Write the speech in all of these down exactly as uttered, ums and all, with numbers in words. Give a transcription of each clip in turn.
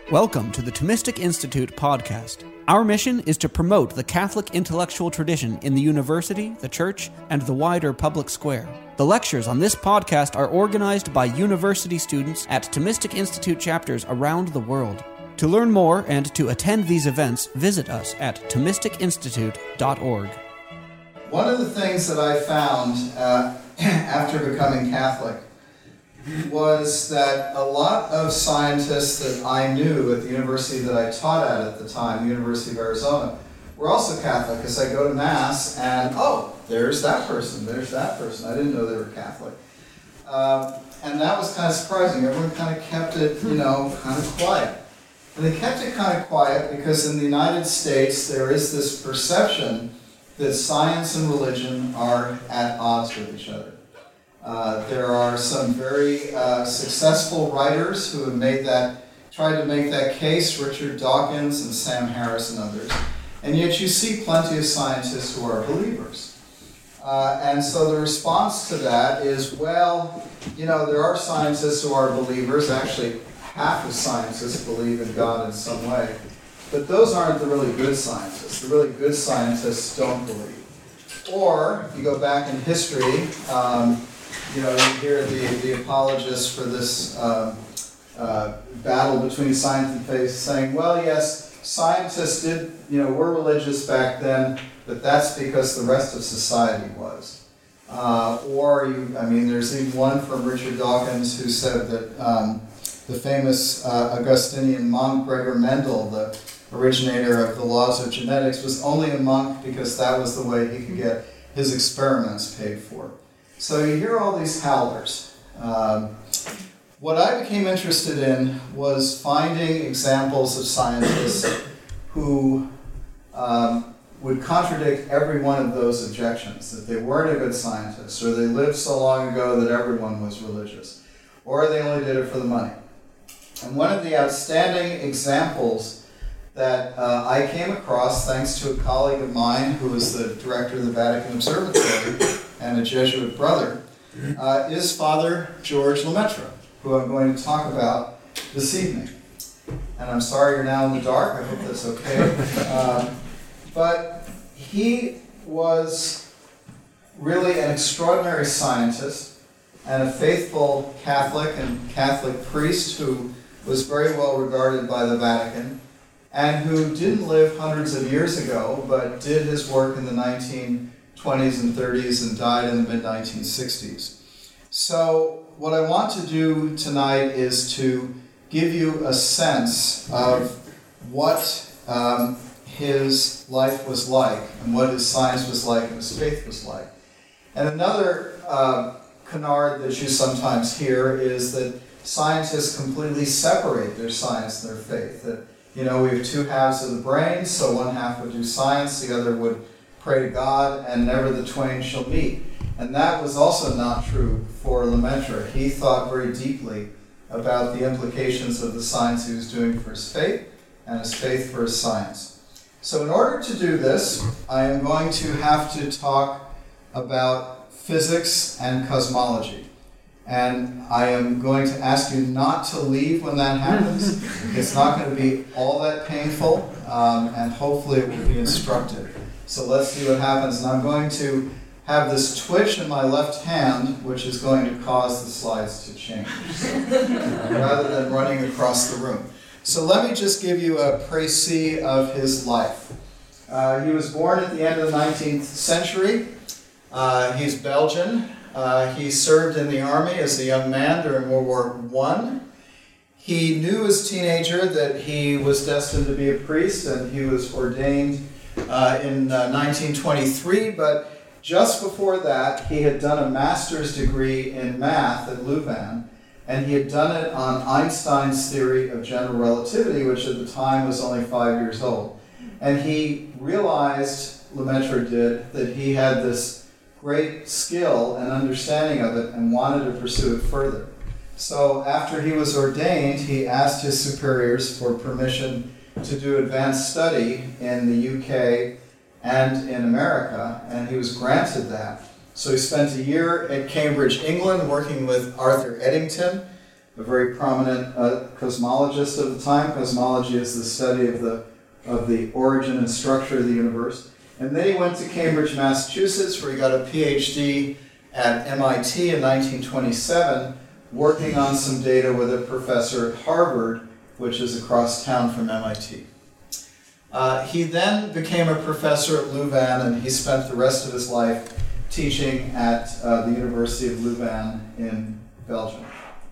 Welcome to the Thomistic Institute podcast. Our mission is to promote the Catholic intellectual tradition in the university, the church, and the wider public square. The lectures on this podcast are organized by university students at Thomistic Institute chapters around the world. To learn more and to attend these events, visit us at thomistic institute dot org. One of the things that I found uh, after becoming Catholic was that a lot of scientists that I knew at the university that I taught at at the time, the University of Arizona, were also Catholic, because I go to Mass and, oh, there's that person, there's that person. I didn't know they were Catholic. Um, and that was kind of surprising. Everyone kind of kept it, you know, kind of quiet. And they kept it kind of quiet because in the United States there is this perception that science and religion are at odds with each other. Uh, there are some very uh, successful writers who have made that, tried to make that case, Richard Dawkins and Sam Harris and others, and yet you see plenty of scientists who are believers. Uh, and so the response to that is, well, you know, there are scientists who are believers, actually half of scientists believe in God in some way, but those aren't the really good scientists. The really good scientists don't believe. Or, if you go back in history, um, you know, you hear the, the apologists for this uh, uh, battle between science and faith saying, well, yes, scientists did, you know, were religious back then, but that's because the rest of society was. Uh, or, you, I mean, there's even one from Richard Dawkins who said that um, the famous uh, Augustinian monk Gregor Mendel, the originator of the laws of genetics, was only a monk because that was the way he could get his experiments paid for. So you hear all these howlers. Um, what I became interested in was finding examples of scientists who um, would contradict every one of those objections, that they weren't a good scientist, or they lived so long ago that everyone was religious, or they only did it for the money. And one of the outstanding examples that uh, I came across, thanks to a colleague of mine who was the director of the Vatican Observatory and a Jesuit brother, uh, is Father George Lemaitre, who I'm going to talk about this evening. And I'm sorry you're now in the dark. I hope that's okay. Uh, but he was really an extraordinary scientist and a faithful Catholic and Catholic priest who was very well regarded by the Vatican, and who didn't live hundreds of years ago, but did his work in the nineteen twenties and thirties and died in the mid nineteen sixties. So what I want to do tonight is to give you a sense of what um, his life was like, and what his science was like, and his faith was like. And another uh, canard that you sometimes hear is that scientists completely separate their science and their faith. That, you know, we have two halves of the brain, so one half would do science, the other would pray to God, and never the twain shall meet. And that was also not true for Lemaitre. He thought very deeply about the implications of the science he was doing for his faith, and his faith for his science. So in order to do this, I am going to have to talk about physics and cosmology. And I am going to ask you not to leave when that happens. It's not going to be all that painful, um, and hopefully it will be instructive. So let's see what happens. And I'm going to have this twitch in my left hand, which is going to cause the slides to change, so, rather than running across the room. So let me just give you a précis of his life. Uh, he was born at the end of the nineteenth century. Uh, he's Belgian. Uh, he served in the army as a young man during World War One. He knew as a teenager that he was destined to be a priest, and he was ordained uh, in uh, nineteen twenty-three, but just before that, he had done a master's degree in math at Louvain, and he had done it on Einstein's theory of general relativity, which at the time was only five years old. And he realized, Lemaitre did, that he had this great skill and understanding of it and wanted to pursue it further. So after he was ordained, he asked his superiors for permission to do advanced study in the U K and in America, and he was granted that. So he spent a year at Cambridge, England, working with Arthur Eddington, a very prominent uh, cosmologist of the time. Cosmology is the study of the of the origin and structure of the universe. And then he went to Cambridge, Massachusetts, where he got a P H D at M I T in nineteen twenty-seven, working on some data with a professor at Harvard, which is across town from M I T. Uh, he then became a professor at Louvain, and he spent the rest of his life teaching at uh, the University of Louvain in Belgium.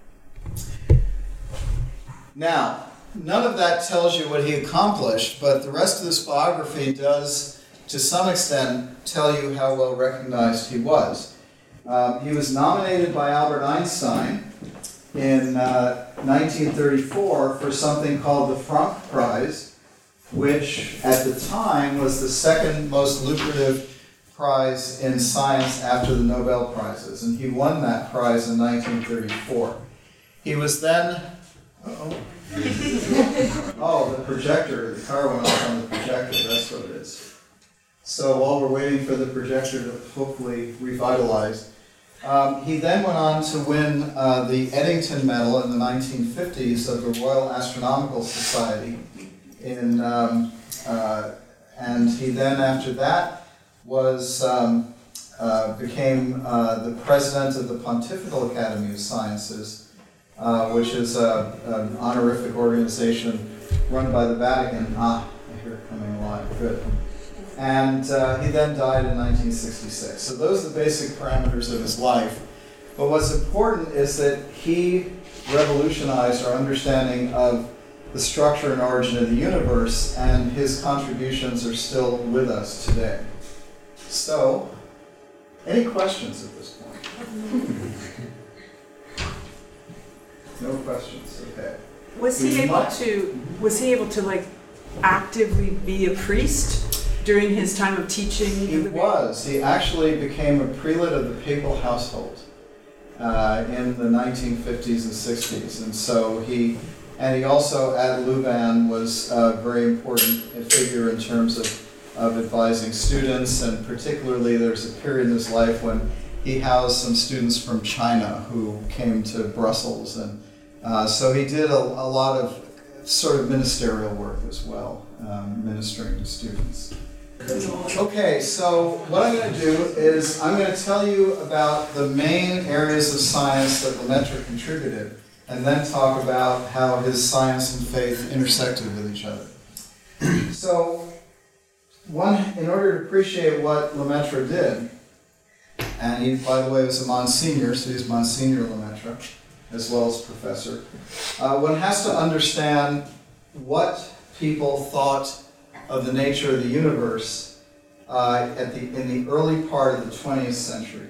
Now, none of that tells you what he accomplished, but the rest of this biography does, to some extent, tell you how well recognized he was. Um, he was nominated by Albert Einstein in uh, nineteen thirty-four for something called the Franck Prize, which at the time was the second most lucrative prize in science after the Nobel Prizes, and he won that prize in nineteen thirty-four. He was then, uh-oh. Oh, the projector, the car went off on the projector, that's what it is. So while we're waiting for the projector to hopefully revitalize, um, he then went on to win uh, the Eddington Medal in the nineteen fifties of the Royal Astronomical Society. In, um, uh, and he then, after that, was um, uh, became uh, the president of the Pontifical Academy of Sciences, uh, which is a, an honorific organization run by the Vatican. Ah, I hear it coming alive. Good. And uh, he then died in nineteen sixty-six. So those are the basic parameters of his life. But what's important is that he revolutionized our understanding of the structure and origin of the universe, and his contributions are still with us today. So, any questions at this point? No questions, okay. Was he able to, was he able to like actively be a priest during his time of teaching? He was. He actually became a prelate of the papal household uh, in the nineteen fifties and sixties, and so he And he also, at Louvain, was a very important figure in terms of, of advising students, and particularly there's a period in his life when he housed some students from China who came to Brussels. And uh, so he did a, a lot of sort of ministerial work as well, um, ministering to students. Okay, so what I'm going to do is I'm going to tell you about the main areas of science that Lemaitre contributed, and then talk about how his science and faith intersected with each other. So, one, in order to appreciate what Lemaitre did, and he, by the way, was a Monsignor, so he's Monsignor Lemaitre, as well as professor, uh, one has to understand what people thought of the nature of the universe uh, at the, in the early part of the twentieth century.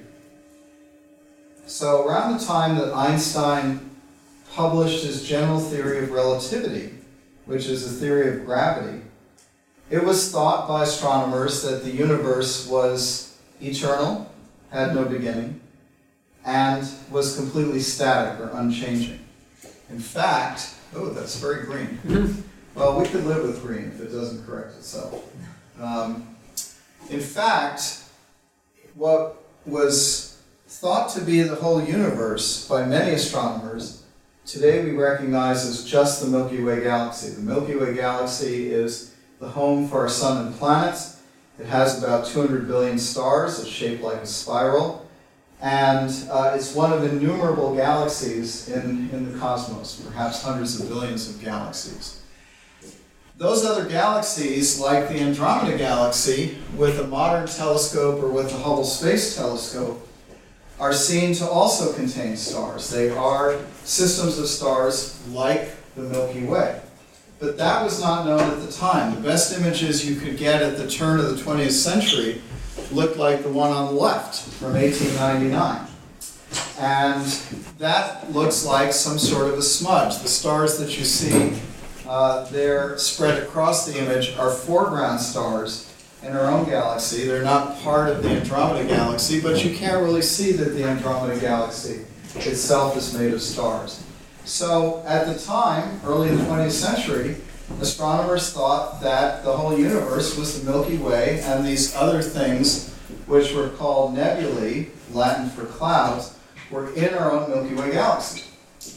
So, around the time that Einstein published his general theory of relativity, which is a theory of gravity, it was thought by astronomers that the universe was eternal, had no beginning, and was completely static or unchanging. In fact, oh, that's very green. Well, we could live with green if it doesn't correct itself. Um, in fact, what was thought to be the whole universe by many astronomers today we recognize as just the Milky Way galaxy. The Milky Way galaxy is the home for our sun and planets. It has about two hundred billion stars. It's shaped like a spiral. And uh, it's one of innumerable galaxies in, in the cosmos, perhaps hundreds of billions of galaxies. Those other galaxies, like the Andromeda Galaxy, with a modern telescope or with the Hubble Space Telescope, are seen to also contain stars. They are systems of stars like the Milky Way. But that was not known at the time. The best images you could get at the turn of the twentieth century looked like the one on the left from eighteen ninety-nine. And that looks like some sort of a smudge. The stars that you see uh, there spread across the image are foreground stars in our own galaxy. They're not part of the Andromeda Galaxy, but you can't really see that the Andromeda Galaxy itself is made of stars. So at the time, early in the twentieth century, astronomers thought that the whole universe was the Milky Way, and these other things, which were called nebulae, Latin for clouds, were in our own Milky Way galaxy.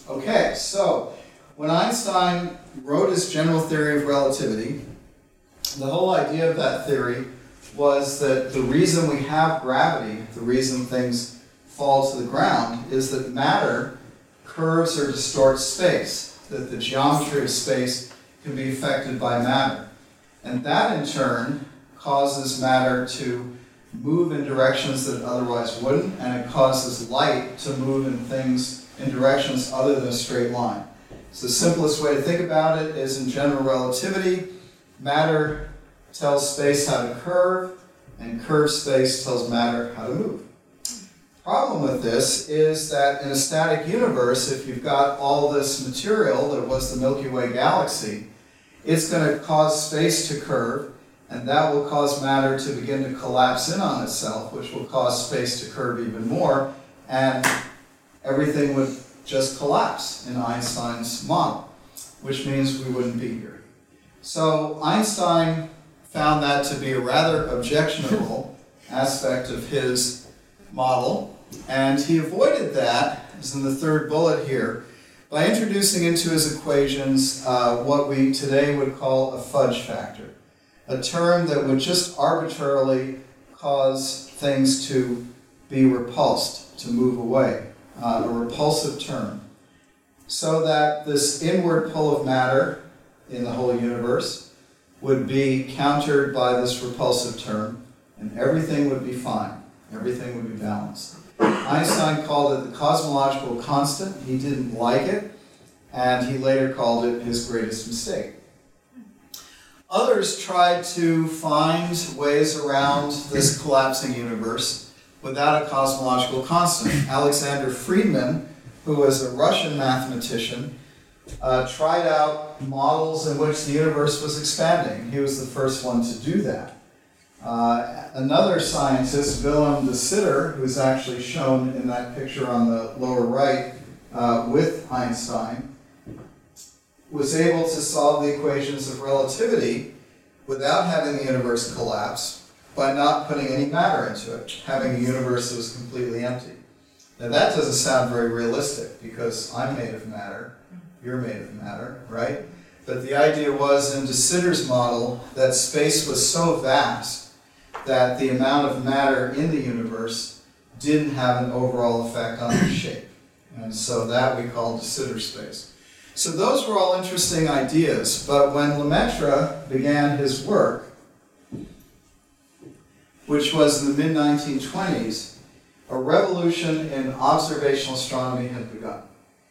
Okay, so when Einstein wrote his general theory of relativity, the whole idea of that theory was that the reason we have gravity, the reason things fall to the ground, is that matter curves or distorts space, that the geometry of space can be affected by matter. And that in turn causes matter to move in directions that it otherwise wouldn't, and it causes light to move in things in directions other than a straight line. So the simplest way to think about it is in general relativity, matter tells space how to curve, and curved space tells matter how to move. Problem with this is that in a static universe, if you've got all this material that was the Milky Way galaxy, it's going to cause space to curve, and that will cause matter to begin to collapse in on itself, which will cause space to curve even more, and everything would just collapse in Einstein's model, which means we wouldn't be here. So Einstein found that to be a rather objectionable aspect of his model, and he avoided that, as in the third bullet here, by introducing into his equations uh, what we today would call a fudge factor, a term that would just arbitrarily cause things to be repulsed, to move away, uh, a repulsive term, so that this inward pull of matter in the whole universe would be countered by this repulsive term, and everything would be fine. Everything would be balanced. Einstein called it the cosmological constant. He didn't like it, and he later called it his greatest mistake. Others tried to find ways around this collapsing universe without a cosmological constant. Alexander Friedmann, who was a Russian mathematician, uh, tried out models in which the universe was expanding. He was the first one to do that. Uh, another scientist, Willem de Sitter, who's actually shown in that picture on the lower right uh, with Einstein, was able to solve the equations of relativity without having the universe collapse by not putting any matter into it, having a universe that was completely empty. Now that doesn't sound very realistic because I'm made of matter, you're made of matter, right? But the idea was in de Sitter's model that space was so vast that the amount of matter in the universe didn't have an overall effect on its shape. And so that we call de Sitter space. So those were all interesting ideas, but when Lemaitre began his work, which was in the mid nineteen twenties, a revolution in observational astronomy had begun.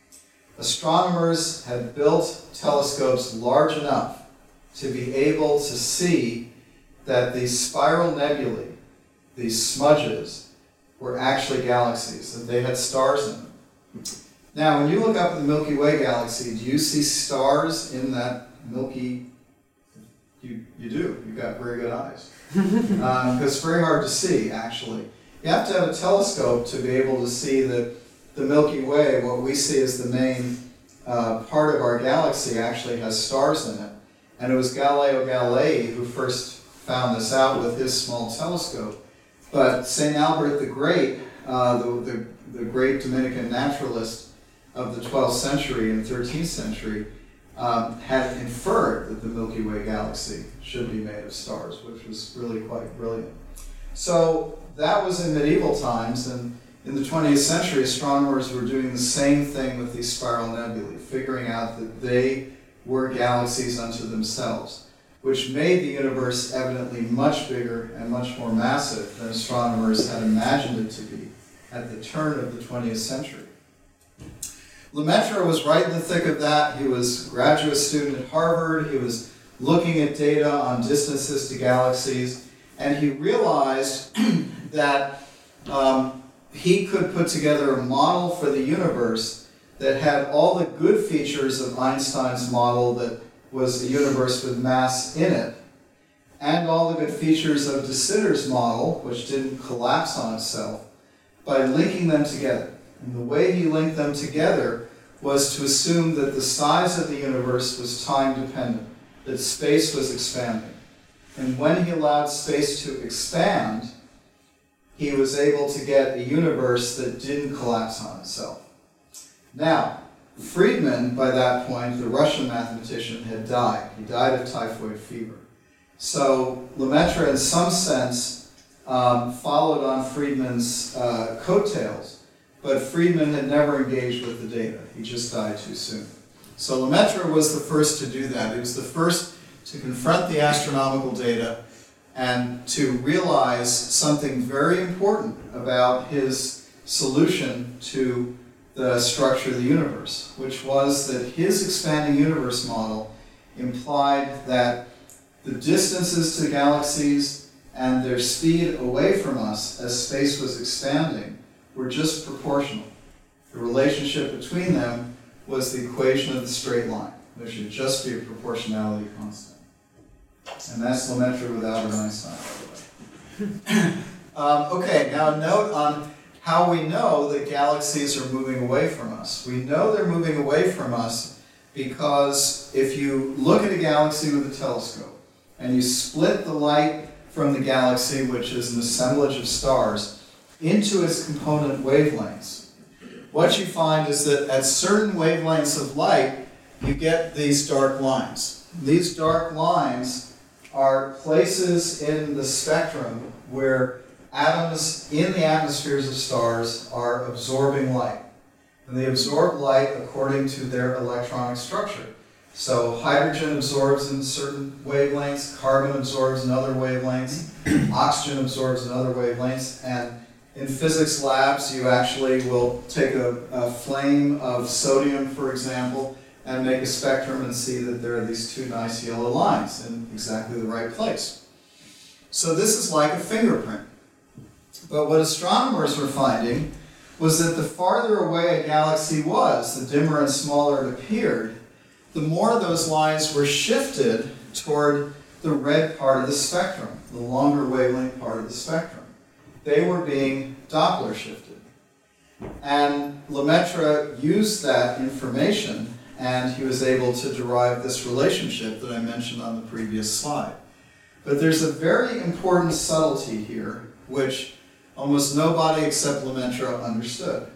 Astronomers had built telescopes large enough to be able to see that these spiral nebulae, these smudges, were actually galaxies, that they had stars in them. Now, when you look up at the Milky Way galaxy, do you see stars in that Milky? You, you do. You've got very good eyes. um, because it's very hard to see, actually. You have to have a telescope to be able to see that the Milky Way, what we see as the main uh, part of our galaxy, actually has stars in it. And it was Galileo Galilei who first found this out with his small telescope. But Saint Albert the Great, uh, the, the, the great Dominican naturalist of the twelfth century and thirteenth century, um, had inferred that the Milky Way galaxy should be made of stars, which was really quite brilliant. So that was in medieval times, and in the twentieth century, astronomers were doing the same thing with these spiral nebulae, figuring out that they were galaxies unto themselves, which made the universe evidently much bigger and much more massive than astronomers had imagined it to be at the turn of the twentieth century. Lemaitre was right in the thick of that. He was a graduate student at Harvard. He was looking at data on distances to galaxies, and he realized that um, he could put together a model for the universe that had all the good features of Einstein's model, that was a universe with mass in it, and all the good features of de Sitter's model, which didn't collapse on itself, by linking them together. And the way he linked them together was to assume that the size of the universe was time-dependent, that space was expanding. And when he allowed space to expand, he was able to get a universe that didn't collapse on itself. Now, Friedman, by that point, the Russian mathematician, had died. He died of typhoid fever. So Lemaitre, in some sense, um, followed on Friedman's uh, coattails, but Friedman had never engaged with the data. He just died too soon. So Lemaitre was the first to do that. He was the first to confront the astronomical data and to realize something very important about his solution to the structure of the universe, which was that his expanding universe model implied that the distances to galaxies and their speed away from us as space was expanding were just proportional. The relationship between them was the equation of the straight line. There should just be a proportionality constant. And that's Lemaitre without an Einstein, by the way. um, okay, now a note on how we know that galaxies are moving away from us. We know they're moving away from us because if you look at a galaxy with a telescope and you split the light from the galaxy, which is an assemblage of stars, into its component wavelengths, what you find is that at certain wavelengths of light, you get these dark lines. These dark lines are places in the spectrum where atoms in the atmospheres of stars are absorbing light. And they absorb light according to their electronic structure. So hydrogen absorbs in certain wavelengths, carbon absorbs in other wavelengths, oxygen absorbs in other wavelengths, and in physics labs you actually will take a, a flame of sodium, for example, and make a spectrum and see that there are these two nice yellow lines in exactly the right place. So this is like a fingerprint. But what astronomers were finding was that the farther away a galaxy was, the dimmer and smaller it appeared, the more those lines were shifted toward the red part of the spectrum, the longer wavelength part of the spectrum. They were being Doppler shifted. And Lemaitre used that information, and he was able to derive this relationship that I mentioned on the previous slide. But there's a very important subtlety here, which almost nobody except Lemaitre understood.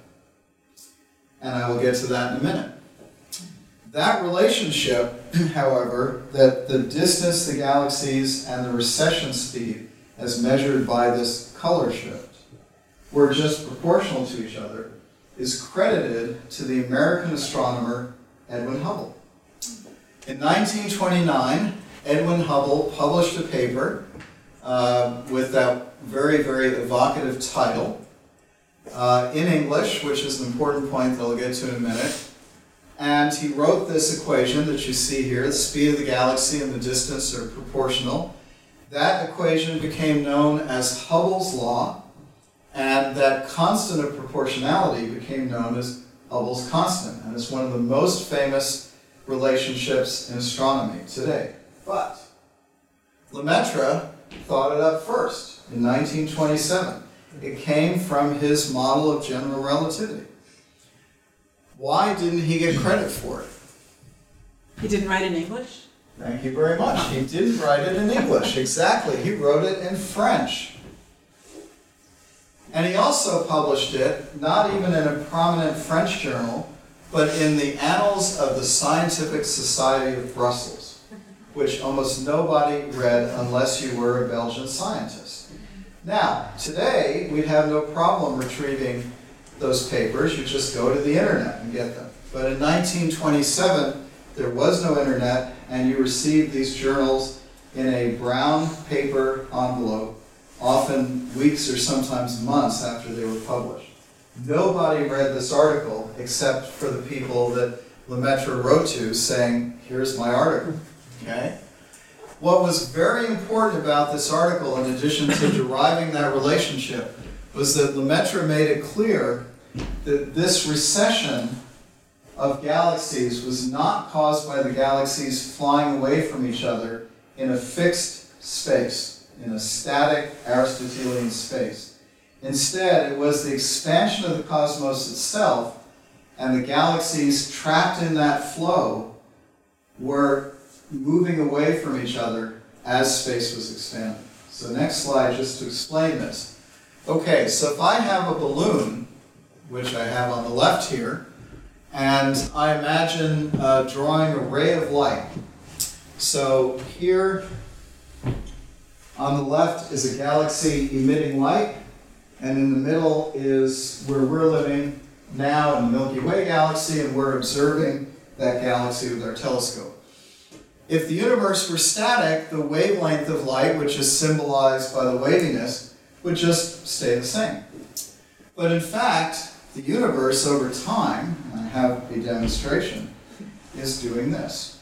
And I will get to that in a minute. That relationship, however, that the distance to galaxies and the recession speed, as measured by this color shift, were just proportional to each other, is credited to the American astronomer Edwin Hubble. In nineteen twenty-nine, Edwin Hubble published a paper uh, with that very, very evocative title uh, in English, which is an important point that I'll get to in a minute. And he wrote this equation that you see here. The speed of the galaxy and the distance are proportional. That equation became known as Hubble's law, and that constant of proportionality became known as Hubble's constant. And it's one of the most famous relationships in astronomy today. But Lemaitre thought it up first in nineteen twenty-seven. It came from his model of general relativity. Why didn't he get credit for it? He didn't write in English? Thank you very much. He didn't write it in English. Exactly. He wrote it in French. And he also published it, not even in a prominent French journal, but in the Annals of the Scientific Society of Brussels, which almost nobody read unless you were a Belgian scientist. Now, today, we have no problem retrieving those papers. You just go to the internet and get them. But in nineteen twenty-seven, there was no internet, and you received these journals in a brown paper envelope, often weeks or sometimes months after they were published. Nobody read this article except for the people that Lemaitre wrote to saying, here's my article. Okay? What was very important about this article, in addition to deriving that relationship, was that Lemaitre made it clear that this recession of galaxies was not caused by the galaxies flying away from each other in a fixed space, in a static Aristotelian space. Instead, it was the expansion of the cosmos itself, and the galaxies trapped in that flow were moving away from each other as space was expanding. So next slide, just to explain this. Okay, so if I have a balloon, which I have on the left here, And I imagine uh, drawing a ray of light. So here on the left is a galaxy emitting light, and in the middle is where we're living now in the Milky Way galaxy, and we're observing that galaxy with our telescope. If the universe were static, the wavelength of light, which is symbolized by the waviness, would just stay the same. But in fact, the universe over time, and I have a demonstration, is doing this.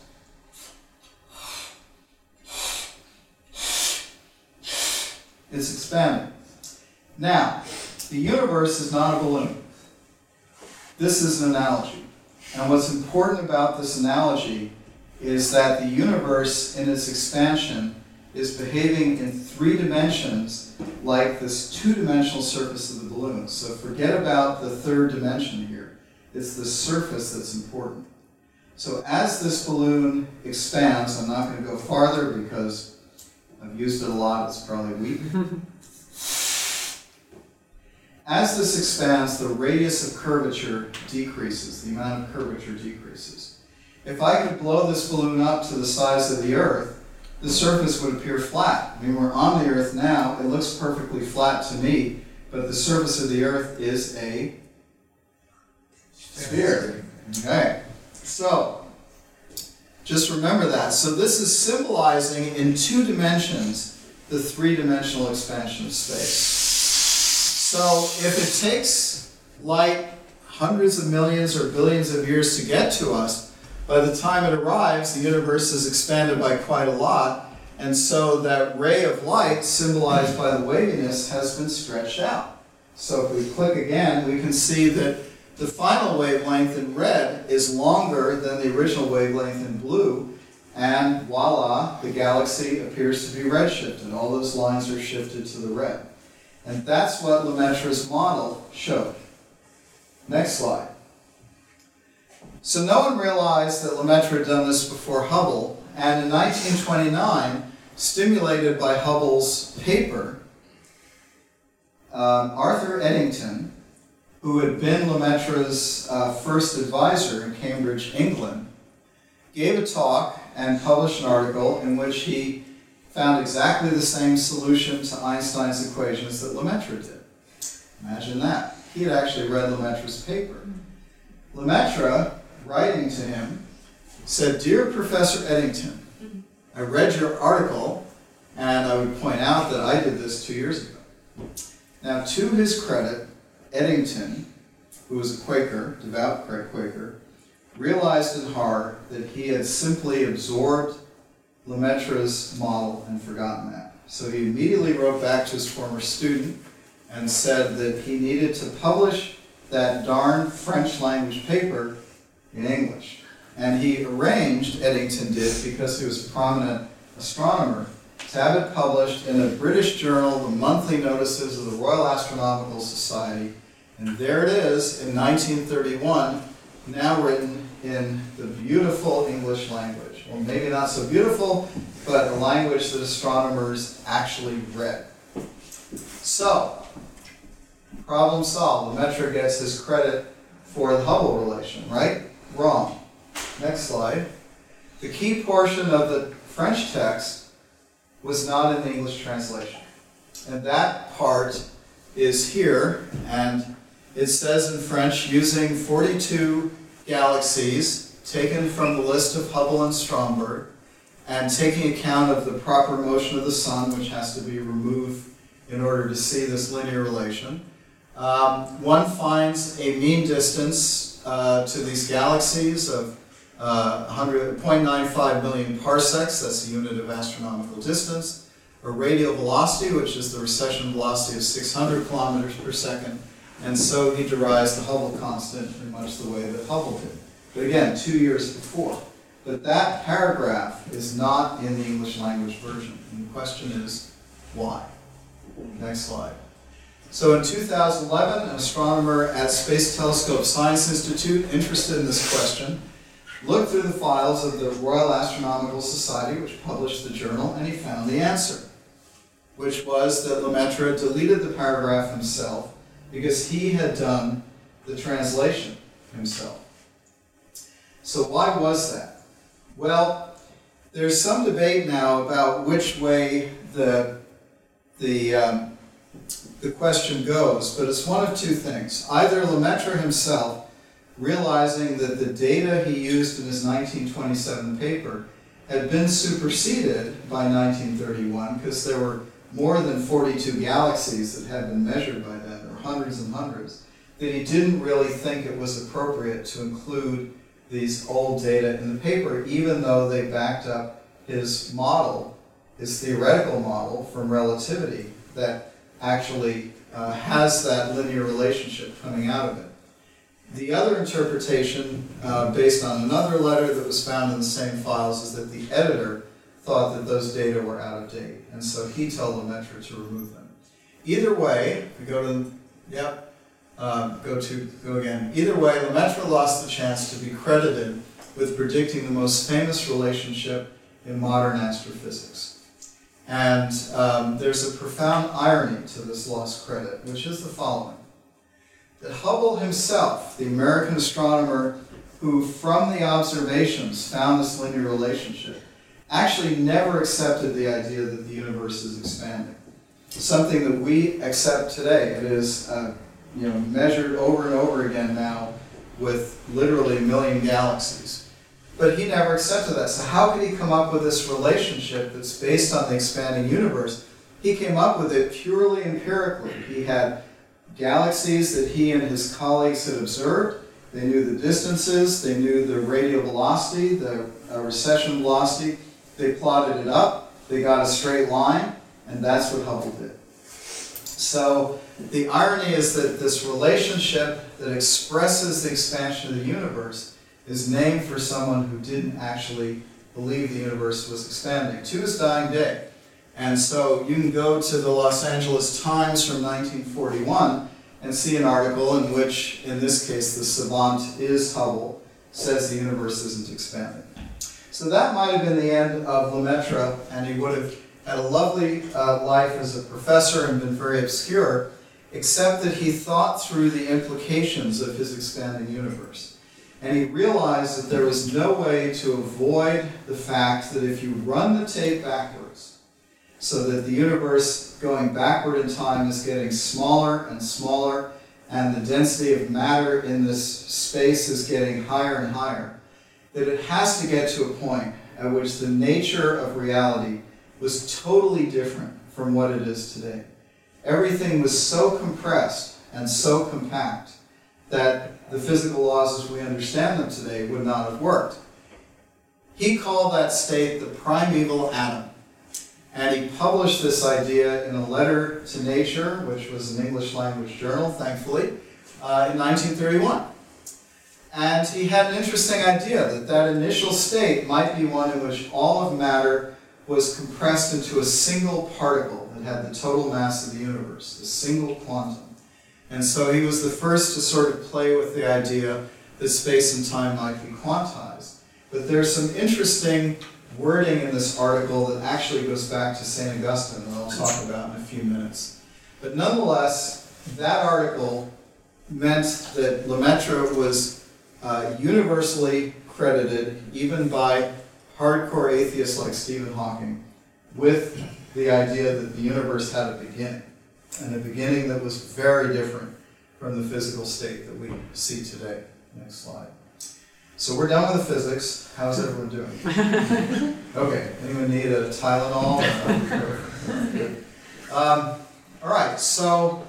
It's expanding. Now, the universe is not a balloon. This is an analogy. And what's important about this analogy is that the universe in its expansion is behaving in three dimensions like this two-dimensional surface of the balloon. So forget about the third dimension here. It's the surface that's important. So as this balloon expands, I'm not going to go farther because I've used it a lot, it's probably weak. As this expands, the radius of curvature decreases, the amount of curvature decreases. If I could blow this balloon up to the size of the Earth, the surface would appear flat. I mean, we're on the Earth now, it looks perfectly flat to me, but the surface of the Earth is a sphere. Okay, so just remember that. So this is symbolizing in two dimensions the three-dimensional expansion of space. So if it takes light hundreds of millions or billions of years to get to us, by the time it arrives, the universe is expanded by quite a lot, and so that ray of light, symbolized by the waviness, has been stretched out. So if we click again, we can see that the final wavelength in red is longer than the original wavelength in blue, and voila, the galaxy appears to be redshifted. All those lines are shifted to the red. And that's what Lemaitre's model showed. Next slide. So no one realized that Lemaitre had done this before Hubble, and in nineteen twenty-nine, stimulated by Hubble's paper, um, Arthur Eddington, who had been Lemaitre's uh, first advisor in Cambridge, England, gave a talk and published an article in which he found exactly the same solution to Einstein's equations that Lemaitre did. Imagine that. He had actually read Lemaitre's paper. Lemaitre, writing to him, said, "Dear Professor Eddington, I read your article, and I would point out that I did this two years ago." Now, to his credit, Eddington, who was a Quaker, devout Quaker, realized in heart that he had simply absorbed Lemaitre's model and forgotten that. So he immediately wrote back to his former student and said that he needed to publish that darn French language paper in English. And he arranged, Eddington did, because he was a prominent astronomer, to have it published in a British journal, the monthly notices of the Royal Astronomical Society. And there it is in nineteen thirty-one, now written in the beautiful English language. Well, maybe not so beautiful, but a language that astronomers actually read. So, problem solved. Lemaitre gets his credit for the Hubble relation, right? Wrong. Next slide. The key portion of the French text was not in the English translation. And that part is here, and it says in French, using forty-two galaxies taken from the list of Hubble and Stromberg, and taking account of the proper motion of the sun, which has to be removed in order to see this linear relation, um, one finds a mean distance uh, to these galaxies of uh, zero point nine five million parsecs, that's the unit of astronomical distance, a radial velocity, which is the recession velocity of six hundred kilometers per second, and so he derives the Hubble constant in much the way that Hubble did. But again, two years before. But that paragraph is not in the English language version. And the question is, why? Next slide. So in two thousand eleven, an astronomer at Space Telescope Science Institute, interested in this question, looked through the files of the Royal Astronomical Society, which published the journal, and he found the answer, which was that Lemaitre deleted the paragraph himself because he had done the translation himself. So why was that? Well, there's some debate now about which way the, the, um, the question goes, but it's one of two things. Either Lemaitre himself, realizing that the data he used in his nineteen twenty-seven paper had been superseded by nineteen thirty-one, because there were more than forty-two galaxies that had been measured by then, or hundreds and hundreds, that he didn't really think it was appropriate to include these old data in the paper, even though they backed up his model, his theoretical model from relativity that actually uh, has that linear relationship coming out of it. The other interpretation, uh, based on another letter that was found in the same files, is that the editor thought that those data were out of date, and so he told Lemaitre to remove them. Either way, we go to, yep, um, go to, go again. Either way, Lemaitre lost the chance to be credited with predicting the most famous relationship in modern astrophysics. And um, there's a profound irony to this lost credit, which is the following. That Hubble himself, the American astronomer who from the observations found this linear relationship, actually never accepted the idea that the universe is expanding. Something that we accept today. It is uh, you know, measured over and over again now with literally a million galaxies. But he never accepted that. So how could he come up with this relationship that's based on the expanding universe? He came up with it purely empirically. He had galaxies that he and his colleagues had observed. They knew the distances, they knew the radial velocity, the uh, recession velocity. They plotted it up, they got a straight line, and that's what Hubble did. So the irony is that this relationship that expresses the expansion of the universe is named for someone who didn't actually believe the universe was expanding, to his dying day. And so you can go to the Los Angeles Times from nineteen forty-one and see an article in which, in this case, the savant is Hubble, says the universe isn't expanding. So that might have been the end of Lemaitre, and he would have had a lovely uh, life as a professor and been very obscure, except that he thought through the implications of his expanding universe. And he realized that there was no way to avoid the fact that if you run the tape backwards, so that the universe going backward in time is getting smaller and smaller, and the density of matter in this space is getting higher and higher, that it has to get to a point at which the nature of reality was totally different from what it is today. Everything was so compressed and so compact that the physical laws as we understand them today would not have worked. He called that state the primeval atom. And he published this idea in a letter to Nature, which was an English language journal, thankfully, uh, in nineteen thirty-one. And he had an interesting idea that that initial state might be one in which all of matter was compressed into a single particle that had the total mass of the universe, a single quantum. And so he was the first to sort of play with the idea that space and time might be quantized. But there's some interesting wording in this article that actually goes back to Saint Augustine, that I'll talk about in a few minutes. But nonetheless, that article meant that Lemaitre was uh, universally credited, even by hardcore atheists like Stephen Hawking, with the idea that the universe had a beginning, and a beginning that was very different from the physical state that we see today. Next slide. So we're done with the physics. How's everyone doing? Okay, anyone need a Tylenol? Good. Um, all right, so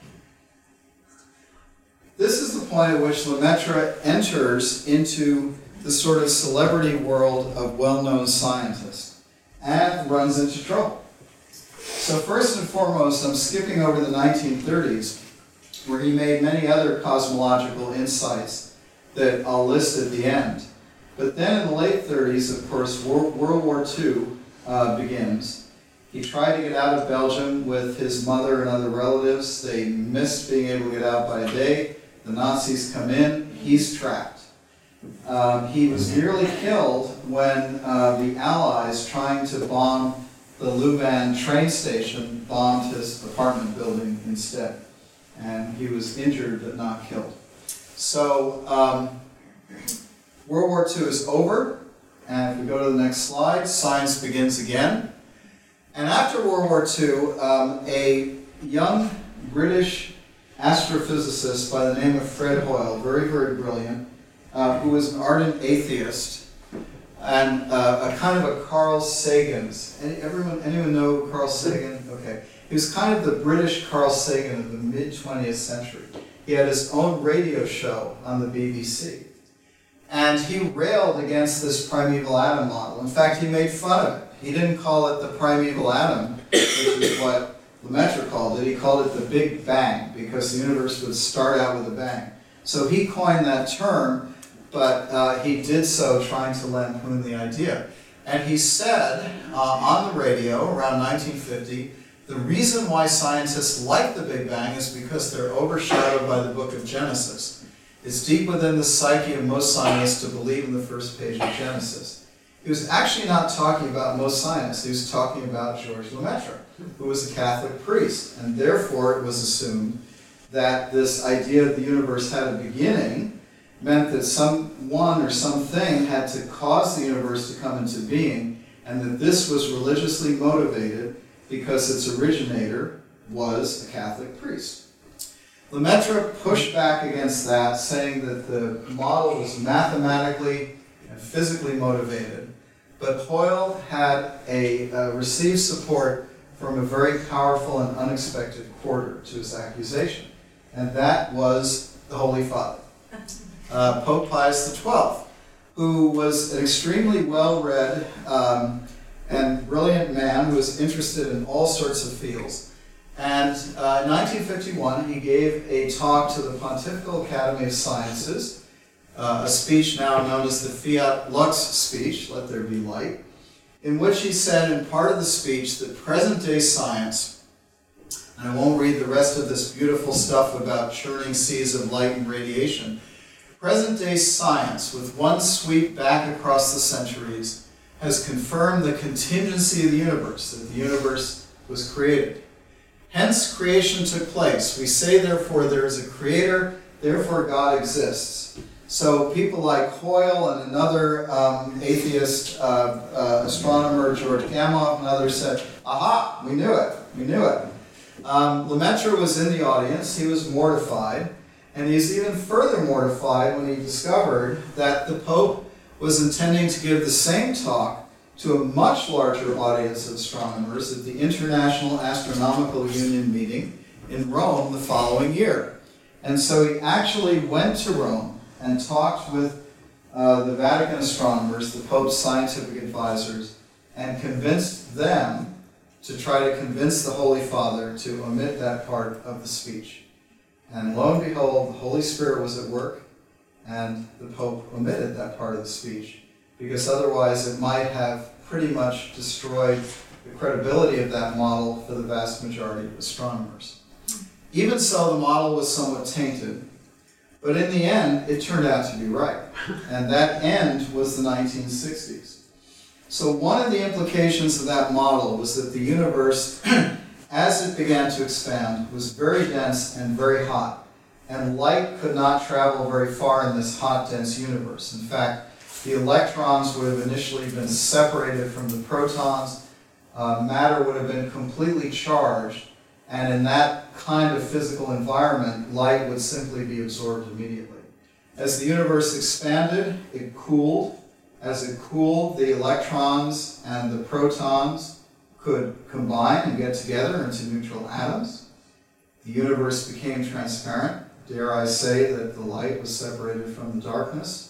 this is the point at which Lemaitre enters into the sort of celebrity world of well-known scientists and runs into trouble. So first and foremost, I'm skipping over the nineteen thirties, where he made many other cosmological insights that I'll list at the end. But then in the late thirties, of course, World War Two uh, begins. He tried to get out of Belgium with his mother and other relatives. They missed being able to get out by a day. The Nazis come in. He's trapped. Um, he was nearly killed when uh, the Allies, trying to bomb the Louvain train station, bombed his apartment building instead. And he was injured but not killed. So um, World War Two is over, and if we go to the next slide, science begins again. And after World War Two, um, a young British astrophysicist by the name of Fred Hoyle, very, very brilliant, uh, who was an ardent atheist, and uh, a kind of a Carl Sagan. Any, everyone, anyone know Carl Sagan? Okay. He was kind of the British Carl Sagan of the mid-twentieth century. He had his own radio show on the B B C. And he railed against this primeval atom model. In fact, he made fun of it. He didn't call it the primeval atom, which is what Lemaitre called it. He called it the Big Bang, because the universe would start out with a bang. So he coined that term, but uh, he did so trying to lampoon the idea. And he said uh, on the radio around nineteen fifty, the reason why scientists like the Big Bang is because they're overshadowed by the book of Genesis. It's deep within the psyche of most scientists to believe in the first page of Genesis. He was actually not talking about most scientists. He was talking about Georges Lemaitre, who was a Catholic priest. And therefore it was assumed that this idea of the universe had a beginning meant that someone or something had to cause the universe to come into being, and that this was religiously motivated because its originator was a Catholic priest. Lemaitre pushed back against that, saying that the model was mathematically and physically motivated, but Hoyle had a, uh, received support from a very powerful and unexpected quarter to his accusation, and that was the Holy Father, uh, Pope Pius the twelfth, who was an extremely well-read um, and brilliant man who was interested in all sorts of fields. And uh, in nineteen fifty-one, he gave a talk to the Pontifical Academy of Sciences, uh, a speech now known as the Fiat Lux speech, let there be light, in which he said in part of the speech that present-day science, and I won't read the rest of this beautiful stuff about churning seas of light and radiation, present-day science, with one sweep back across the centuries, has confirmed the contingency of the universe, that the universe was created. Hence, creation took place. We say, therefore, there is a creator, therefore God exists. So people like Hoyle and another um, atheist uh, uh, astronomer, George Gamow, and others said, aha, we knew it, we knew it. Um, Lemaitre was in the audience. He was mortified, and he's even further mortified when he discovered that the Pope was intending to give the same talk to a much larger audience of astronomers at the International Astronomical Union meeting in Rome the following year. And so he actually went to Rome and talked with uh, the Vatican astronomers, the Pope's scientific advisors, and convinced them to try to convince the Holy Father to omit that part of the speech. And lo and behold, the Holy Spirit was at work, and the Pope omitted that part of the speech, because otherwise it might have pretty much destroyed the credibility of that model for the vast majority of astronomers. Even so, the model was somewhat tainted, but in the end, it turned out to be right. And that end was the nineteen sixties. So one of the implications of that model was that the universe, as it began to expand, was very dense and very hot, and light could not travel very far in this hot, dense universe. In fact, the electrons would have initially been separated from the protons, uh, matter would have been completely charged, and in that kind of physical environment, light would simply be absorbed immediately. As the universe expanded, it cooled. As it cooled, the electrons and the protons could combine and get together into neutral atoms. The universe became transparent. Dare I say that the light was separated from the darkness.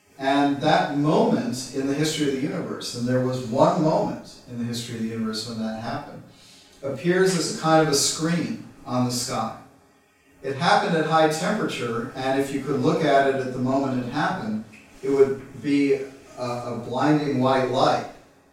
And that moment in the history of the universe, and there was one moment in the history of the universe when that happened, appears as a kind of a screen on the sky. It happened at high temperature, and if you could look at it at the moment it happened, it would be a, a blinding white light.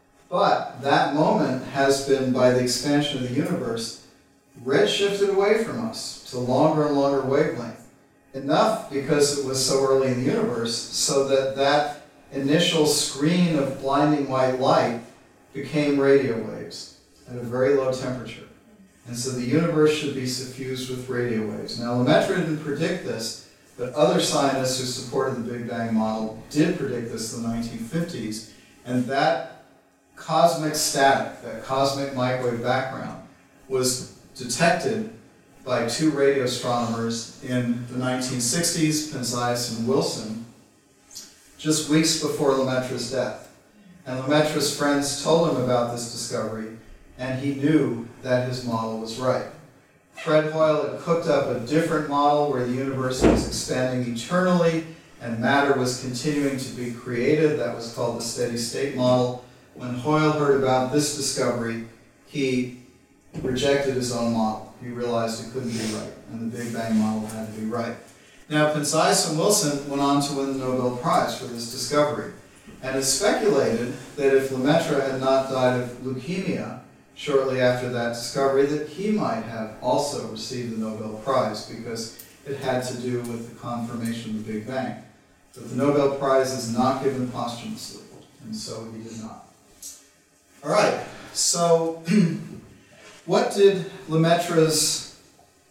But that moment has been, by the expansion of the universe, redshifted away from us to longer and longer wavelength. Enough, because it was so early in the universe, so that that initial screen of blinding white light became radio waves at a very low temperature. And so the universe should be suffused with radio waves. Now, Lemaitre didn't predict this, But other scientists who supported the Big Bang model did predict this in the nineteen fifties, and that cosmic static, that cosmic microwave background, was detected by two radio astronomers in the nineteen sixties, Penzias and Wilson, just weeks before Lemaitre's death. And Lemaitre's friends told him about this discovery, and he knew that his model was right. Fred Hoyle had cooked up a different model where the universe was expanding eternally and matter was continuing to be created. That was called the steady state model. When Hoyle heard about this discovery, he rejected his own model. He realized it couldn't be right, and the Big Bang model had to be right. Now, Penzias and Wilson went on to win the Nobel Prize for this discovery, and it's speculated that if Lemaitre had not died of leukemia shortly after that discovery, that he might have also received the Nobel Prize because it had to do with the confirmation of the Big Bang. But the Nobel Prize is not given posthumously, and so he did not. All right, so what did Lemaitre's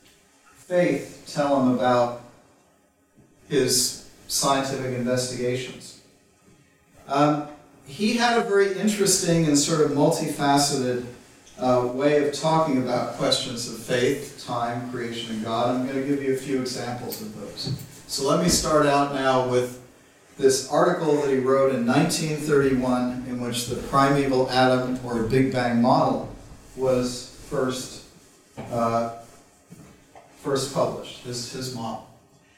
faith tell him about his scientific investigations? Um, he had a very interesting and sort of multifaceted uh, way of talking about questions of faith, time, creation, and God. I'm going to give you a few examples of those. So let me start out now with this article that he wrote in nineteen thirty-one in which the primeval atom or Big Bang model was first uh, first published, his, his model.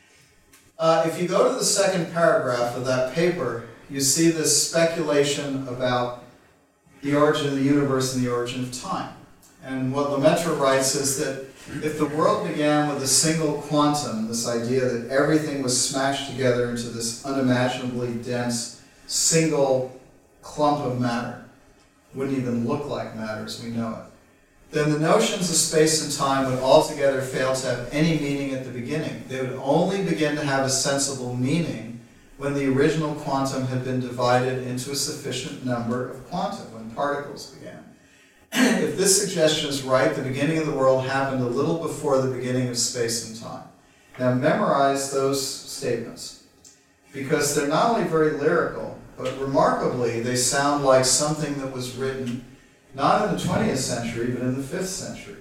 Uh, if you go to the second paragraph of that paper, you see this speculation about the origin of the universe and the origin of time. And what Lemaitre writes is that if the world began with a single quantum, this idea that everything was smashed together into this unimaginably dense single clump of matter, wouldn't even look like matter as we know it, then the notions of space and time would altogether fail to have any meaning at the beginning. They would only begin to have a sensible meaning when the original quantum had been divided into a sufficient number of quanta, when particles began. If this suggestion is right, the beginning of the world happened a little before the beginning of space and time. Now memorize those statements, because they're not only very lyrical, but remarkably they sound like something that was written not in the twentieth century, but in the fifth century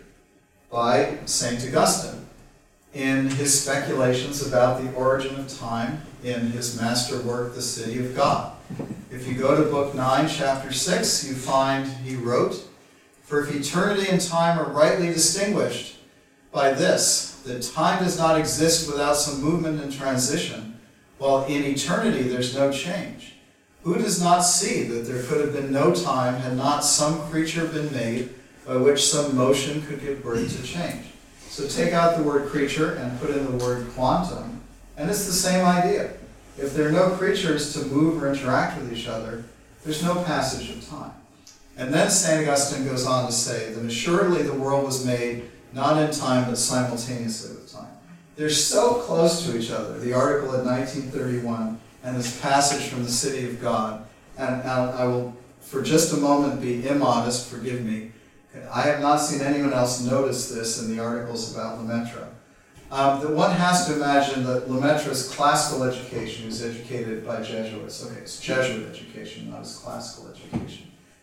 by Saint Augustine in his speculations about the origin of time in his masterwork, The City of God. If you go to Book nine, Chapter six, you find he wrote, "For if eternity and time are rightly distinguished by this, that time does not exist without some movement and transition, while in eternity there's no change. Who does not see that there could have been no time had not some creature been made by which some motion could give birth to change?" So take out the word creature and put in the word quantum, and it's the same idea. If there are no creatures to move or interact with each other, there's no passage of time. And then Saint Augustine goes on to say that assuredly the world was made not in time but simultaneously with time. They're so close to each other, the article in nineteen thirty-one and this passage from the City of God. And I will, for just a moment, be immodest, forgive me. I have not seen anyone else notice this in the articles about Lemaitre. Um, that one has to imagine that Lemaitre's classical education, he was educated by Jesuits. Okay, it's Jesuit education, not his classical education.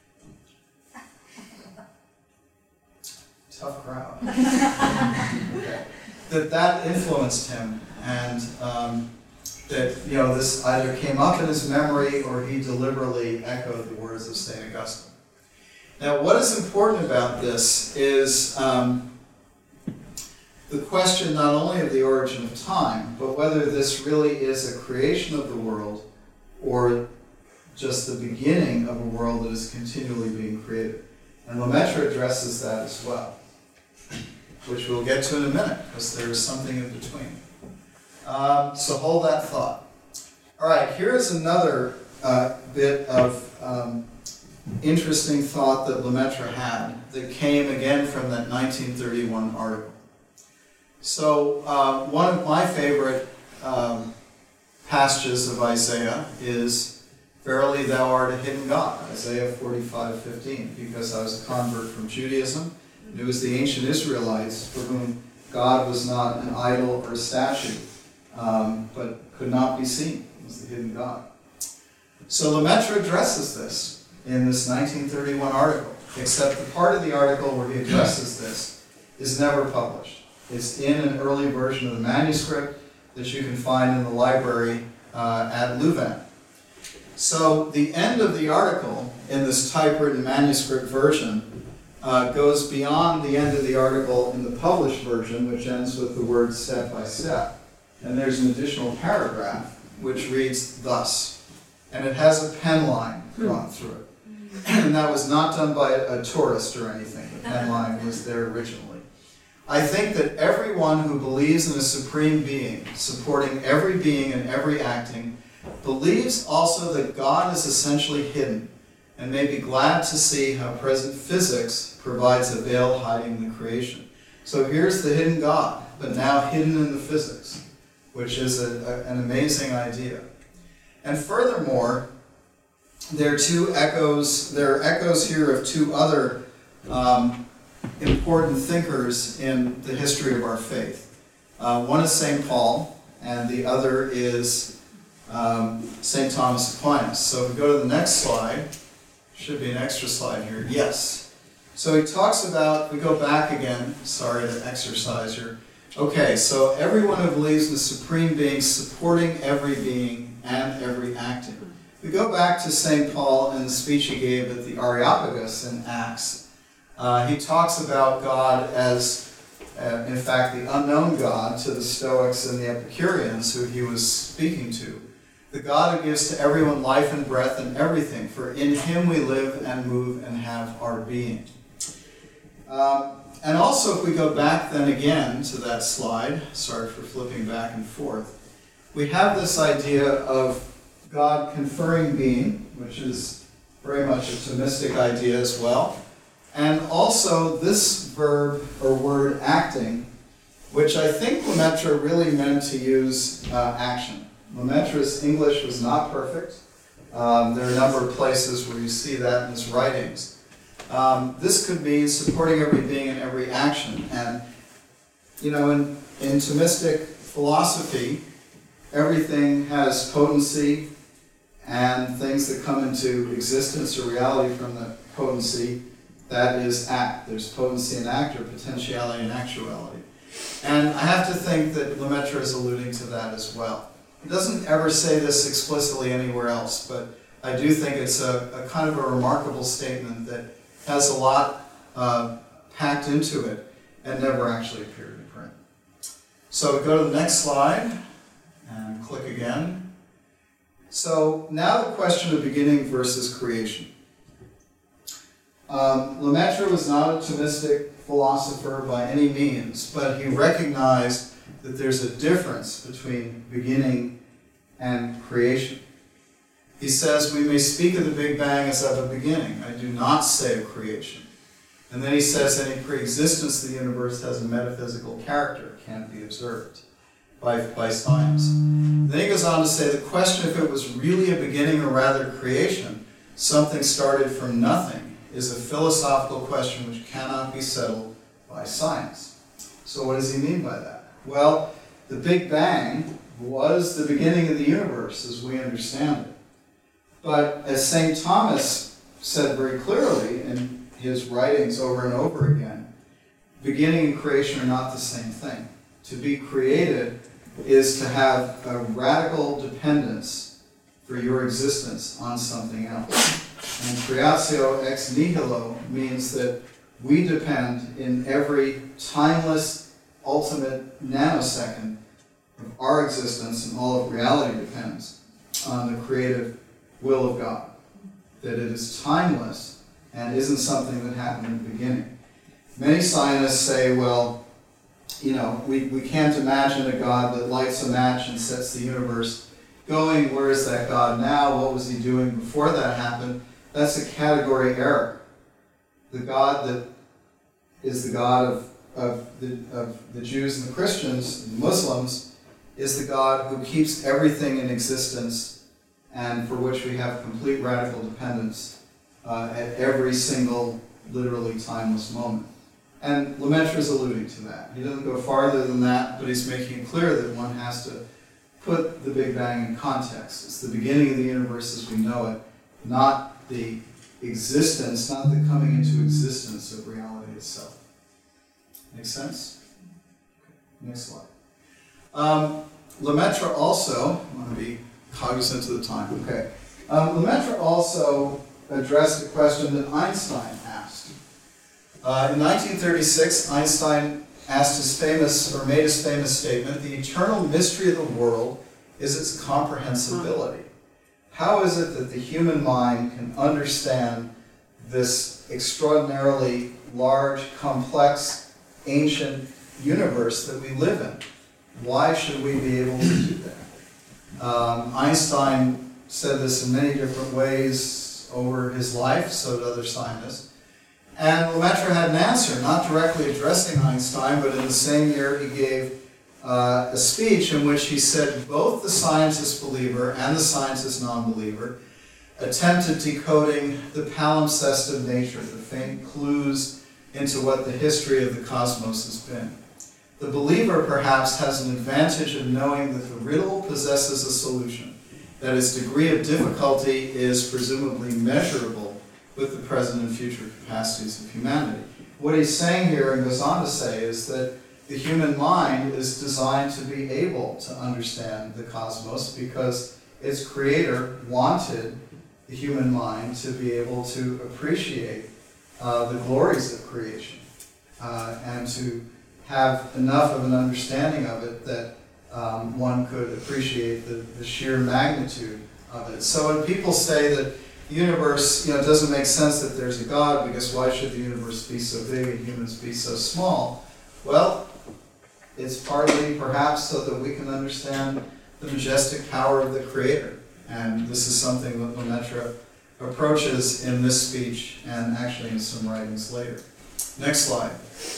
Tough crowd. Okay. That that influenced him, and um, that you know this either came up in his memory or he deliberately echoed the words of Saint Augustine. Now, what is important about this is um, the question not only of the origin of time, but whether this really is a creation of the world or just the beginning of a world that is continually being created. And Lemaitre addresses that as well, which we'll get to in a minute, because there is something in between. Um, so hold that thought. All right, here is another uh, bit of um, interesting thought that Lemaitre had that came again from that nineteen thirty-one article. So uh, one of my favorite um, passages of Isaiah is, "Verily thou art a hidden God," Isaiah forty-five fifteen, because I was a convert from Judaism, and it was the ancient Israelites for whom God was not an idol or a statue. um, but could not be seen. It was the hidden God. So Lemaitre addresses this in this nineteen thirty-one article, except the part of the article where he addresses this is never published. It's in an early version of the manuscript that you can find in the library uh, at Louvain. So the end of the article in this typewritten manuscript version uh, goes beyond the end of the article in the published version, which ends with the word step by step. And there's an additional paragraph which reads thus. And it has a pen line drawn through it. And that was not done by a, a tourist or anything. The pen line was there originally. I think that everyone who believes in a supreme being, supporting every being and every acting, believes also that God is essentially hidden, and may be glad to see how present physics provides a veil hiding the creation. So here's the hidden God, but now hidden in the physics, which is a, a, an amazing idea. And furthermore, there are two echoes, there are echoes here of two other um, important thinkers in the history of our faith. Uh, one is Saint Paul, and the other is um, Saint Thomas Aquinas. So if we go to the next slide, should be an extra slide here. Yes. So he talks about, we go back again, sorry to exercise here. Okay, so everyone who believes in the supreme being supporting every being and every acting. We go back to Saint Paul and the speech he gave at the Areopagus in Acts. Uh, he talks about God as, uh, in fact, the unknown God to the Stoics and the Epicureans who he was speaking to. The God who gives to everyone life and breath and everything, for in him we live and move and have our being. Um, and also, if we go back then again to that slide, sorry for flipping back and forth, we have this idea of God conferring being, which is very much a Thomistic idea as well. And also this verb or word acting, which I think Lemaitre really meant to use uh, action. Lemaitre's English was not perfect. Um, there are a number of places where you see that in his writings. Um, this could mean supporting every being and every action. And, you know, in, in Thomistic philosophy, everything has potency and things that come into existence or reality from the potency. That is act. There's potency in act, or potentiality in actuality. And I have to think that Lemaitre is alluding to that as well. He doesn't ever say this explicitly anywhere else, but I do think it's a, a kind of a remarkable statement that has a lot uh, packed into it and never actually appeared in print. So we go to the next slide and click again. So now the question of beginning versus creation. Um, Lemaitre was not a Thomistic philosopher by any means, but he recognized that there's a difference between beginning and creation. He says, we may speak of the Big Bang as of a beginning. I do not say of creation. And then he says, any pre-existence of the universe has a metaphysical character, can't be observed by, by science. Then he goes on to say, the question if it was really a beginning or rather creation, something started from nothing, is a philosophical question which cannot be settled by science. So what does he mean by that? Well, the Big Bang was the beginning of the universe as we understand it. But as Saint Thomas said very clearly in his writings over and over again, beginning and creation are not the same thing. To be created is to have a radical dependence for your existence on something else. And creatio ex nihilo means that we depend in every timeless, ultimate nanosecond of our existence, and all of reality depends on the creative will of God. That it is timeless and isn't something that happened in the beginning. Many scientists say, well, you know, we, we can't imagine a God that lights a match and sets the universe going. Where is that God now? What was he doing before that happened? That's a category error. The God that is the God of, of, the, of the Jews and the Christians, and the Muslims, is the God who keeps everything in existence and for which we have complete radical dependence uh, at every single, literally timeless moment. And Lemaitre is alluding to that. He doesn't go farther than that, but he's making it clear that one has to put the Big Bang in context. It's the beginning of the universe as we know it, not the existence, not the coming into existence of reality itself. Make sense? Okay. Next slide. Um, Lemaitre also, I want to be cognizant of the time, okay. Um, Lemaitre also addressed a question that Einstein asked. Uh, in nineteen thirty-six, Einstein asked his famous, or made his famous statement, "The eternal mystery of the world is its comprehensibility." How is it that the human mind can understand this extraordinarily large, complex, ancient universe that we live in? Why should we be able to do that? Um, Einstein said this in many different ways over his life, so did other scientists. And Lemaitre had an answer, not directly addressing Einstein, but in the same year he gave uh, a speech in which he said both the scientist believer and the scientist non-believer attempted decoding the palimpsest of nature, the faint clues into what the history of the cosmos has been. The believer perhaps has an advantage of knowing that the riddle possesses a solution, that its degree of difficulty is presumably measurable with the present and future capacities of humanity. What he's saying here, and goes on to say, is that the human mind is designed to be able to understand the cosmos because its creator wanted the human mind to be able to appreciate uh, the glories of creation uh, and to have enough of an understanding of it that um, one could appreciate the, the sheer magnitude of it. So when people say that the universe, you know, it doesn't make sense that there's a God because why should the universe be so big and humans be so small? Well, it's partly perhaps so that we can understand the majestic power of the Creator. And this is something that Lemaitre approaches in this speech and actually in some writings later. Next slide.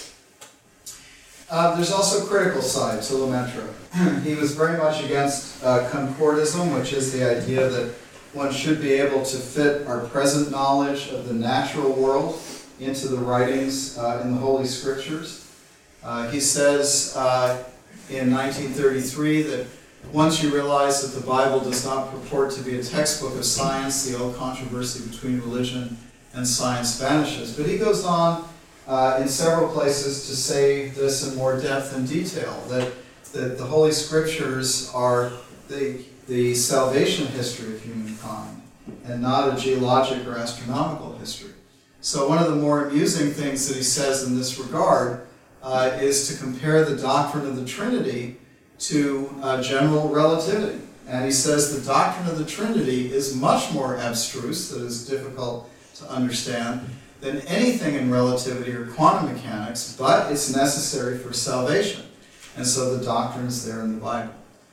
Uh, there's also a critical side to Lemaitre. He was very much against uh, concordism, which is the idea that one should be able to fit our present knowledge of the natural world into the writings uh, in the Holy Scriptures. Uh, he says uh, in nineteen thirty-three that once you realize that the Bible does not purport to be a textbook of science, the old controversy between religion and science vanishes. But he goes on uh, in several places to say this in more depth and detail, that, that the Holy Scriptures are the, the salvation history of humankind and not a geologic or astronomical history. So one of the more amusing things that he says in this regard uh, is to compare the doctrine of the Trinity to uh, general relativity. And he says the doctrine of the Trinity is much more abstruse, that is difficult to understand, than anything in relativity or quantum mechanics, but it's necessary for salvation. And so the doctrine is there in the Bible.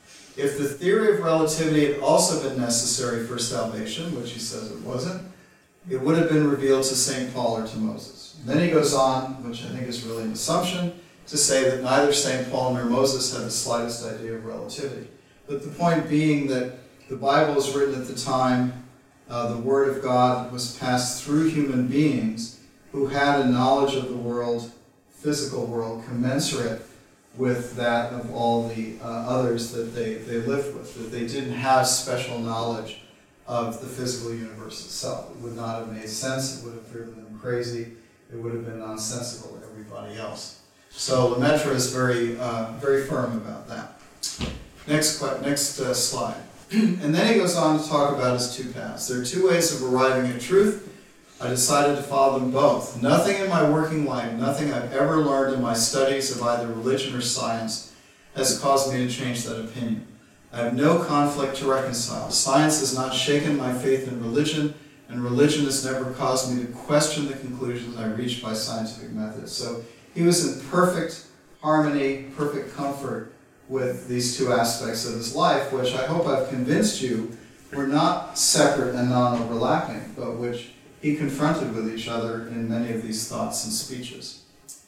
If the theory of relativity had also been necessary for salvation, which he says it wasn't, it would have been revealed to Saint Paul or to Moses. And then he goes on, which I think is really an assumption, to say that neither Saint Paul nor Moses had the slightest idea of relativity. But the point being that the Bible was written at the time, uh, the Word of God was passed through human beings who had a knowledge of the world, physical world, commensurate with that of all the uh, others that they, they lived with, that they didn't have special knowledge of the physical universe itself. It would not have made sense, it would have driven them crazy, it would have been nonsensical to everybody else. So Lemaitre is very, uh, very firm about that. Next, next uh, slide. And then he goes on to talk about his two paths. There are two ways of arriving at truth. I decided to follow them both. Nothing in my working life, nothing I've ever learned in my studies of either religion or science has caused me to change that opinion. I have no conflict to reconcile. Science has not shaken my faith in religion, and religion has never caused me to question the conclusions I reached by scientific methods. So he was in perfect harmony, perfect comfort with these two aspects of his life, which I hope I've convinced you were not separate and non-overlapping, but which he confronted with each other in many of these thoughts and speeches.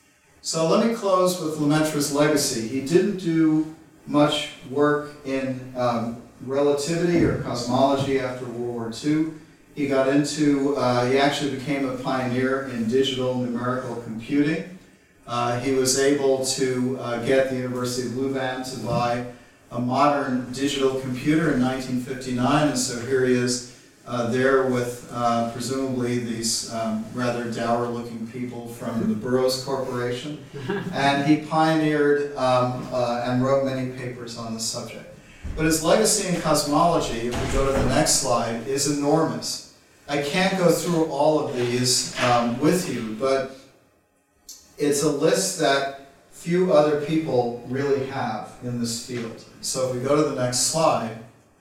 So let me close with Lemaitre's legacy. He didn't do much work in um, relativity or cosmology after World War Two. He got into, uh, he actually became a pioneer in digital numerical computing. Uh, he was able to uh, get the University of Louvain to buy a modern digital computer in nineteen fifty-nine, and so here he is uh, there with uh, presumably these um, rather dour-looking people from the Burroughs Corporation, and he pioneered um, uh, and wrote many papers on the subject. But his legacy in cosmology, if we go to the next slide, is enormous. I can't go through all of these um, with you, but it's a list that few other people really have in this field. So if we go to the next slide,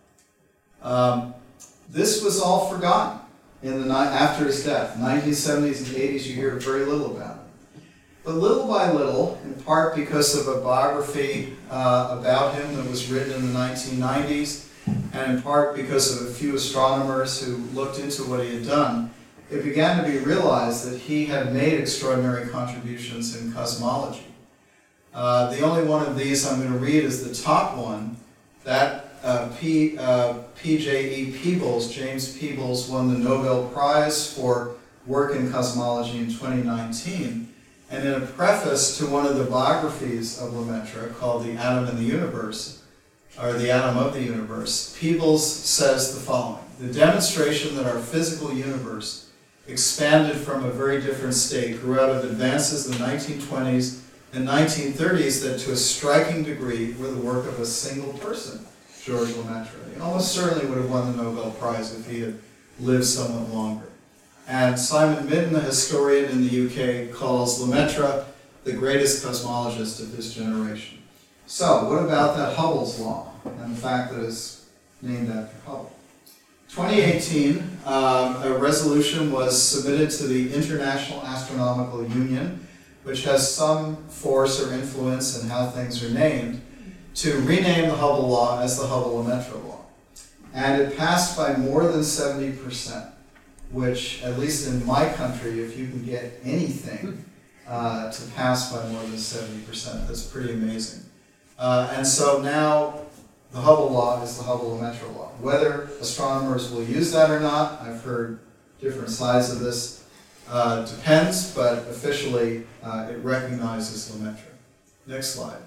um, this was all forgotten in the ni- after his death. nineteen seventies and eighties, you hear very little about it. But little by little, in part because of a biography uh, about him that was written in the nineteen nineties, and in part because of a few astronomers who looked into what he had done, it began to be realized that he had made extraordinary contributions in cosmology. Uh, the only one of these I'm going to read is the top one. That uh, P, uh, P J E Peebles, James Peebles, won the Nobel Prize for work in cosmology in twenty nineteen. And in a preface to one of the biographies of Lemaitre called The Atom in the Universe, or The Atom of the Universe, Peebles says the following: the demonstration that our physical universe expanded from a very different state grew out of advances in the nineteen twenties and nineteen thirties that to a striking degree were the work of a single person, Georges Lemaitre. He almost certainly would have won the Nobel Prize if he had lived somewhat longer. And Simon Minton, a historian in the U K, calls Lemaitre the greatest cosmologist of his generation. So, what about that Hubble's law and the fact that it's named after Hubble? twenty eighteen, um, a resolution was submitted to the International Astronomical Union, which has some force or influence in how things are named, to rename the Hubble law as the Hubble-Lemaitre law. And it passed by more than seventy percent, which, at least in my country, if you can get anything uh, to pass by more than seventy percent, that's pretty amazing. Uh, and so now the Hubble law is the Hubble-Lemaitre law. Whether astronomers will use that or not, I've heard different sides of this, uh, depends, but officially uh, it recognizes Lemaitre. Next slide.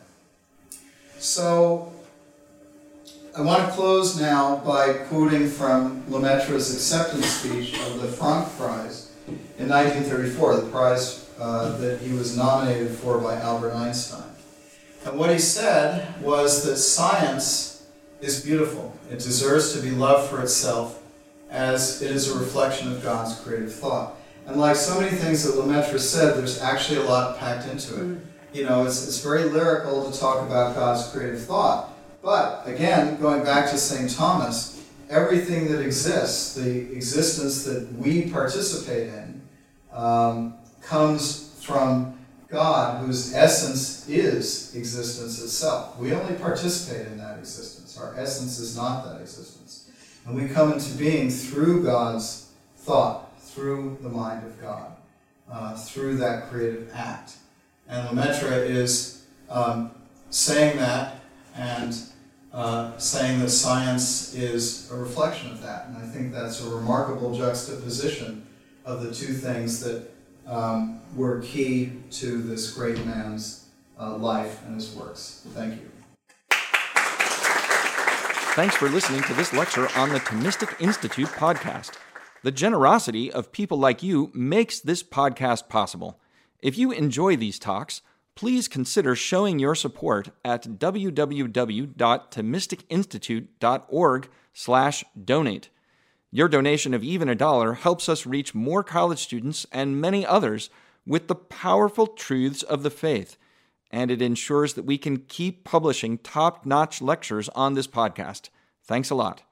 So I want to close now by quoting from Lemaitre's acceptance speech of the Franck Prize in nineteen thirty-four, the prize uh, that he was nominated for by Albert Einstein. And what he said was that science is beautiful. It deserves to be loved for itself as it is a reflection of God's creative thought. And like so many things that Lemaitre said, there's actually a lot packed into it. You know, it's, it's very lyrical to talk about God's creative thought. But, again, going back to Saint Thomas, everything that exists, the existence that we participate in, um, comes from God, whose essence is existence itself. We only participate in that existence. Our essence is not that existence. And we come into being through God's thought, through the mind of God, uh, through that creative act. And Lemaitre is um, saying that and uh, saying that science is a reflection of that. And I think that's a remarkable juxtaposition of the two things that um, were key to this great man's uh, life and his works. Thank you. Thanks for listening to this lecture on the Thomistic Institute podcast. The generosity of people like you makes this podcast possible. If you enjoy these talks, please consider showing your support at w w w dot thomistic institute dot org slash donate. Your donation of even a dollar helps us reach more college students and many others with the powerful truths of the faith, and it ensures that we can keep publishing top-notch lectures on this podcast. Thanks a lot.